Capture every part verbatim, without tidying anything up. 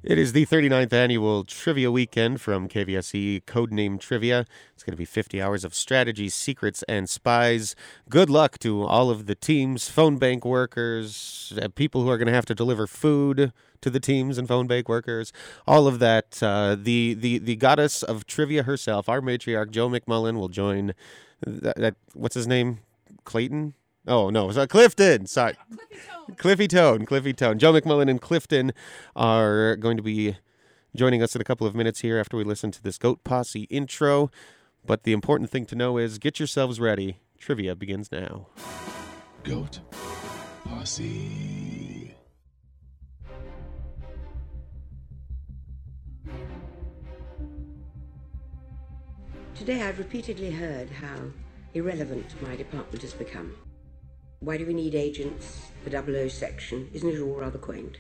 It is the thirty-ninth annual Trivia Weekend from K V S E Codename Trivia. It's going to be fifty hours of strategy, secrets, and spies. Good luck to all of the teams, phone bank workers, uh, people who are going to have to deliver food to the teams and phone bank workers, all of that. Uh, the, the, the goddess of trivia herself, our matriarch, Joe McMullen, will join, that, that what's his name? Clayton? Oh, no, it's uh, Clifton. Sorry. Cliffy Tone. Cliffy Tone. Joe McMullen and Clifton are going to be joining us in a couple of minutes here after we listen to this Goat Posse intro. But the important thing to know is get yourselves ready. Trivia begins now. Goat Posse. Today I've repeatedly heard how irrelevant my department has become. Why do we need agents, the double O section? Isn't it all rather quaint?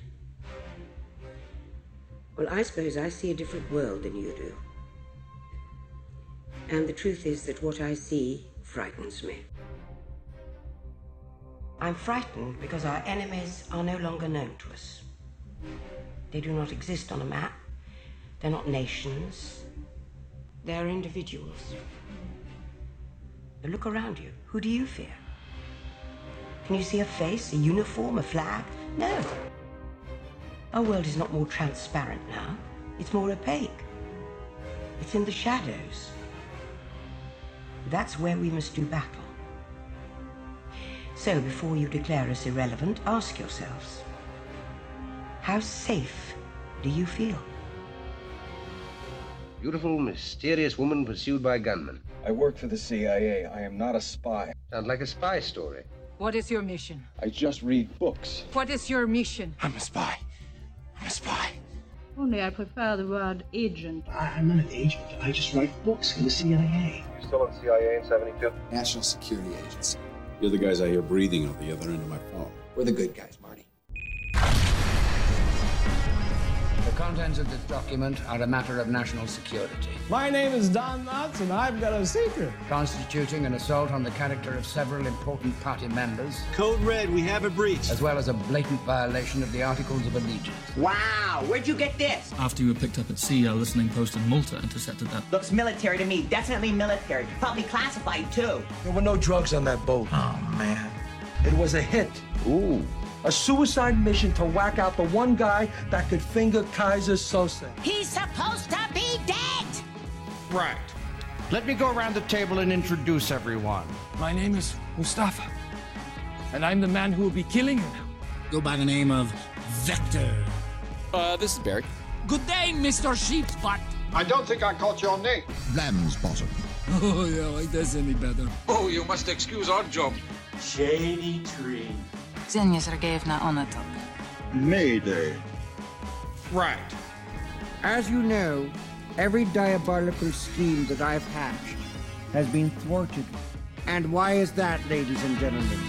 Well, I suppose I see a different world than you do. And the truth is that what I see frightens me. I'm frightened because our enemies are no longer known to us. They do not exist on a map. They're not nations. They're individuals. But look around you. Who do you fear? Can you see a face, a uniform, a flag? No. Our world is not more transparent now. It's more opaque. It's in the shadows. That's where we must do battle. So before you declare us irrelevant, ask yourselves, how safe do you feel? Beautiful, mysterious woman pursued by gunmen. I work for the C I A. I am not a spy. Sounds like a spy story. What is your mission? I just read books. What is your mission? I'm a spy. I'm a spy. Only I prefer the word agent. I'm not an agent. I just write books for the C I A. You're still in C I A in seventy-two? National Security Agency. You're the guys I hear breathing on the other end of my phone. We're the good guys, Marty. The contents of this document are a matter of national security. My name is Don Knotts, and I've got a secret. Constituting an assault on the character of several important party members. Code Red, we have a breach. As well as a blatant violation of the Articles of Allegiance. Wow, where'd you get this? After you were picked up at sea, a listening post in Malta intercepted that. Looks military to me, definitely military. Probably classified, too. There were no drugs on that boat. Oh, man. It was a hit. Ooh. A suicide mission to whack out the one guy that could finger Kaiser Soze. He's supposed to be dead! Right. Let me go around the table and introduce everyone. My name is Mustafa, and I'm the man who will be killing you now. Go by the name of Vector. Uh, this is Barry. Good day, Mister Sheep's Butt. I don't think I caught your name. Lamb's Bottom. Oh, yeah, like that's any better. Oh, you must excuse our job. Shady Tree. Xenia Sergeyevna Onatop. Mayday. Right. As you know, every diabolical scheme that I've hatched has been thwarted. And why is that, ladies and gentlemen?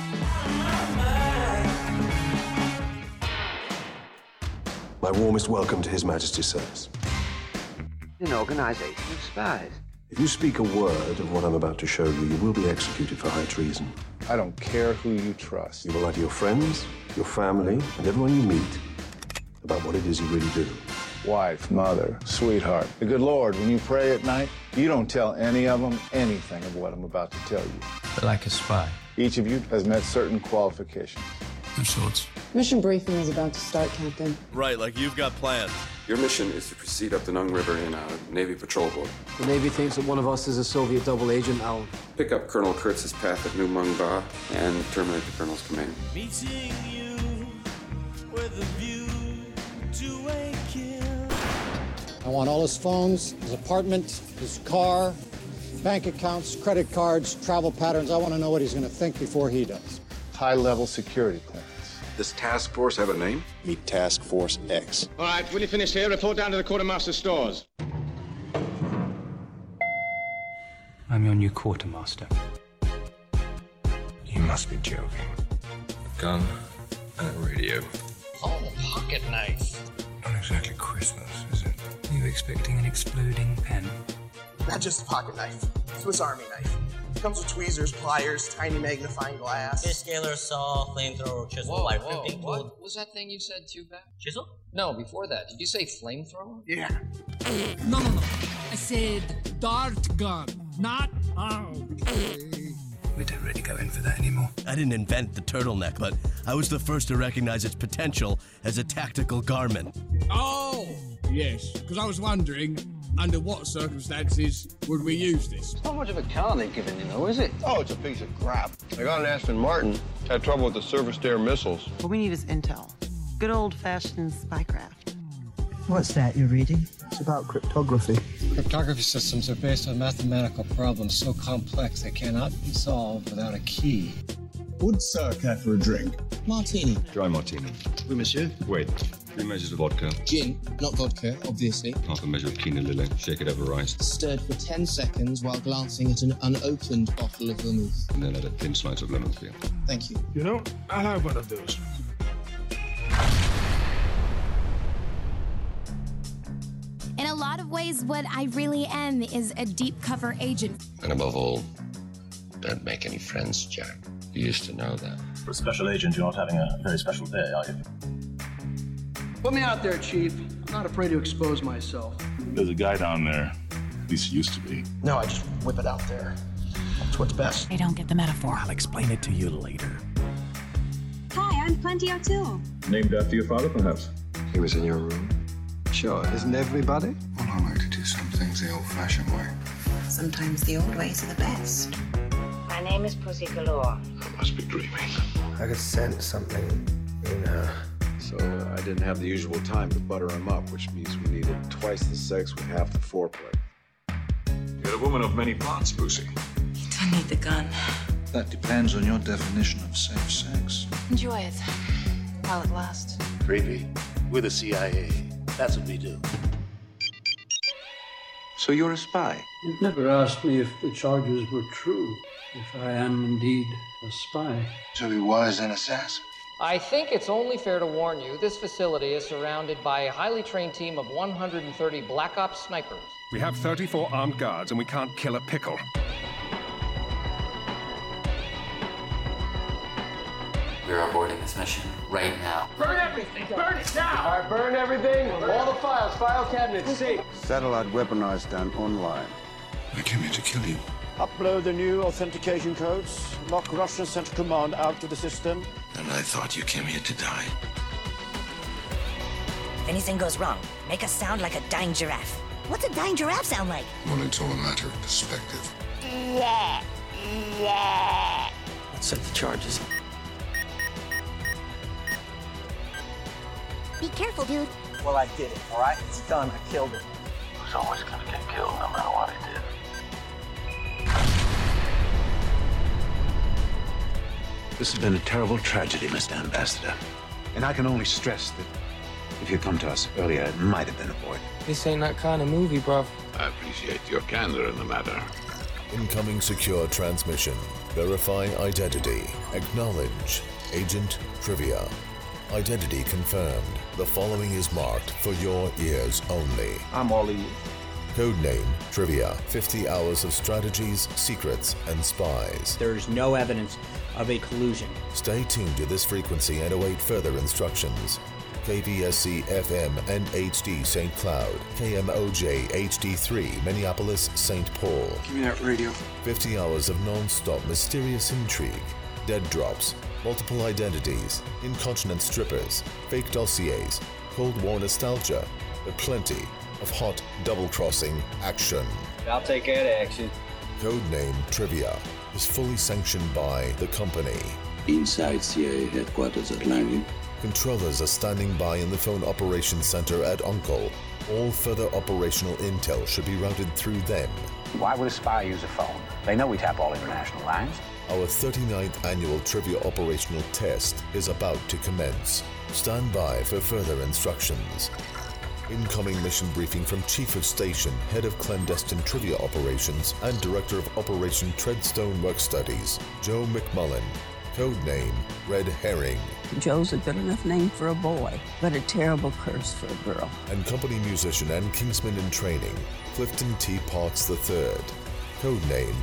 My warmest welcome to His Majesty's service. An organization of spies. If you speak a word of what I'm about to show you, you will be executed for high treason. I don't care who you trust. You will lie to your friends, your family, and everyone you meet about what it is you really do. Wife, mother, sweetheart. The good Lord, when you pray at night, you don't tell any of them anything of what I'm about to tell you. Like a spy. Each of you has met certain qualifications. No sorts. Mission briefing is about to start, Captain. Right, like you've got plans. Your mission is to proceed up the Nung River in a Navy patrol boat. The Navy thinks that one of us is a Soviet double agent, Al. Pick up Colonel Kurtz's path at New Mung Ba and terminate the Colonel's command. Meeting you with a view to a kill. I want all his phones, his apartment, his car, bank accounts, credit cards, travel patterns. I want to know what he's going to think before he does. High-level security clearance. Does Task Force have a name? Meet Task Force X. All right, when you finish here, report down to the quartermaster stores. I'm your new quartermaster. You must be joking. A gun and a radio. Oh, pocket knife. Not exactly Christmas, is it? Are you expecting an exploding pen? Not just a pocket knife. Swiss Army knife. It comes with tweezers, pliers, tiny magnifying glass. Fish scaler, saw, flamethrower, chisel, Whoa, light whoa, ripping what tool. was that thing you said too bad? Chisel? No, before that. Did you say flamethrower? Yeah. No, no, no. I said dart gun, not oh. We don't really go in for that anymore. I didn't invent the turtleneck, but I was the first to recognize its potential as a tactical garment. Oh, yes, because I was wondering, under what circumstances would we use this? It's not much of a car they've given you, though, is it? Oh, it's a piece of crap. I got an Aston Martin. Had trouble with the surface-to-air missiles. What we need is intel. Good old-fashioned spycraft. What's that you're reading? It's about cryptography. Cryptography systems are based on mathematical problems so complex they cannot be solved without a key. Would sir care for a drink? Martini. Dry martini. Oui, monsieur. Wait. Three measures of vodka. Gin, not vodka, obviously. Half a measure of quina lily. Shake it over ice. Stirred for ten seconds while glancing at an unopened bottle of vermouth. And then add a thin slice of lemon peel. Thank you. You know, I'll have one of those. In a lot of ways, what I really am is a deep cover agent. And above all, don't make any friends, Jack. You used to know that. For a special agent, you're not having a very special day, are you? Put me out there, Chief. I'm not afraid to expose myself. There's a guy down there. At least he used to be. No, I just whip it out there. That's what's best. I don't get the metaphor. I'll explain it to you later. Hi, I'm Plenty O'Toole. Named after your father, perhaps? He was in your room? Sure, isn't everybody? Well, I like to do some things the old-fashioned way. Sometimes the old ways are the best. My name is Pussy Galore. I must be dreaming. I could sense something in her. So uh, I didn't have the usual time to butter him up, which means we needed twice the sex with half the foreplay. You're a woman of many parts, Pussy. You don't need the gun. That depends on your definition of safe sex. Enjoy it while it lasts. Creepy. We're the C I A. That's what we do. So you're a spy? You've never asked me if the charges were true, if I am indeed a spy. So he was an assassin? I think it's only fair to warn you, this facility is surrounded by a highly trained team of one hundred thirty Black Ops snipers. We have thirty-four armed guards, and we can't kill a pickle. We're avoiding this mission right now. Burn everything! Burn it now! All right, burn everything. All the files, file cabinets, C. Satellite weaponized and online. I came here to kill you. Upload the new authentication codes. Lock Russian Central Command out of the system. And I thought you came here to die. If anything goes wrong, make us sound like a dying giraffe. What's a dying giraffe sound like? Well, it's all a matter of perspective. Yeah, yeah. Let's set the charges. Be careful, dude. Well, I did it, all right? It's done. I killed it. He was always gonna get killed no matter what he did. This has been a terrible tragedy, Mister Ambassador. And I can only stress that if you'd come to us earlier, it might have been avoided. This ain't that kind of movie, bruv. I appreciate your candor in the matter. Incoming secure transmission. Verify identity. Acknowledge. Agent Trivia. Identity confirmed. The following is marked for your ears only. I'm all ears. Codename Trivia. fifty hours of strategies, secrets, and spies. There is no evidence of a collusion. Stay tuned to this frequency and await further instructions. K V S C F M and H D Saint Cloud. K M O J H D three Minneapolis Saint Paul. Give me that radio. fifty hours of non-stop mysterious intrigue. Dead drops. Multiple identities, incontinent strippers, fake dossiers, Cold War nostalgia, but plenty of hot double-crossing action. I'll take care of the action. Codename Trivia is fully sanctioned by the company. Inside C I A headquarters at Langley. Controllers are standing by in the phone operations center at Uncle. All further operational intel should be routed through them. Why would a spy use a phone? They know we tap all international lines. Our thirty-ninth annual trivia operational test is about to commence. Stand by for further instructions. Incoming mission briefing from Chief of Station, Head of Clandestine Trivia Operations, and Director of Operation Treadstone Work Studies, Joe McMullen. Codename Red Herring. Joe's a good enough name for a boy, but a terrible curse for a girl. And company musician and Kingsman in training, Clifton T. Parks the third. Codename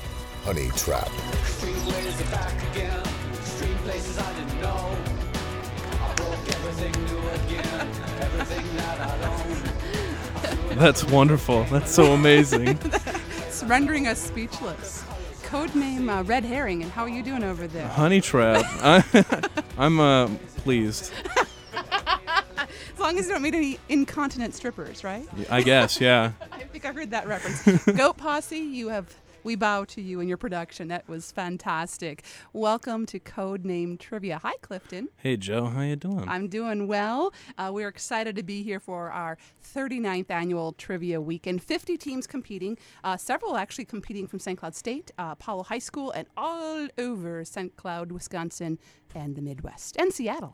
Honey Trap. Streetways are back again. Street places I didn't know. I broke everything new again. Everything that I own. That's wonderful. That's so amazing. It's rendering us speechless. Codename uh, Red Herring, and how are you doing over there? Honey Trap. I, I'm uh, pleased. As long as you don't meet any incontinent strippers, right? I guess, yeah. I think I heard that reference. Goat Posse, you have... We bow to you and your production. That was fantastic. Welcome to Codename Trivia. Hi, Clifton. Hey, Joe. How you doing? I'm doing well. Uh, we're excited to be here for our thirty-ninth annual Trivia Weekend. fifty teams competing, uh, several actually competing from Saint Cloud State, uh, Powell High School, and all over Saint Cloud, Wisconsin, and the Midwest, and Seattle.